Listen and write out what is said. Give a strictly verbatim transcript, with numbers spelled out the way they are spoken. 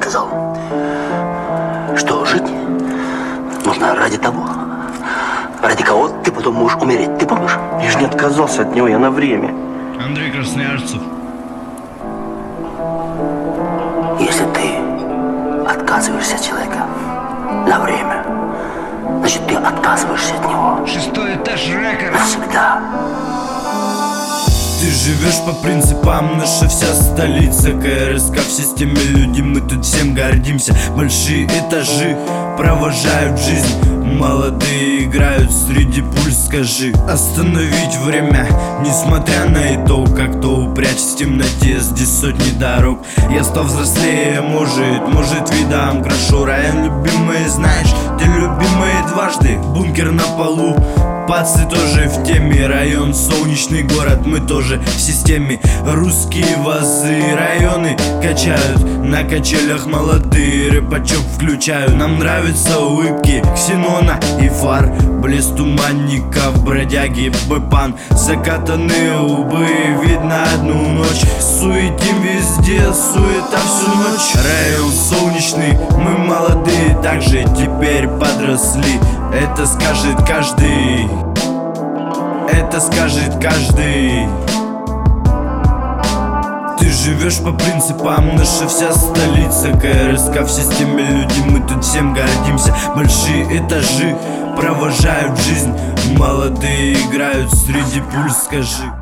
сказал, что жить нужно ради того, ради кого ты потом можешь умереть. Ты помнишь? Я же не отказался от него, я на время. Андрей Красноярцев. Если ты отказываешься от человека на время, значит, ты отказываешься от него Шестой этаж рекорд. навсегда. Ты живешь по принципам, наша вся столица КРСК в системе люди, мы тут всем гордимся. Большие этажи провожают жизнь, молодые играют среди пуль. Скажи, остановить время, несмотря на итог, как то упрячь в темноте, здесь сотни дорог. Я стал взрослее, может, может видам крашу. Район любимый, знаешь, ты любимый дважды. Бункер на полу, пацы тоже в теме. Район солнечный, город, мы тоже в системе. Русские вазы, районы качают, на качелях молодые рыбачок включаю. Нам нравятся улыбки Ксенона и фар, блеск туманников, бродяги, бэпан. Закатанные лбы, видно одну ночь. Суетим везде, суета всю ночь. Район солнечный, мы молодые, также теперь подросли. Это скажет каждый, это скажет каждый. Ты живешь по принципам, наша вся столица КРСК в системе люди, мы тут всем гордимся. Большие этажи провожают жизнь, молодые играют среди пуль. Скажи.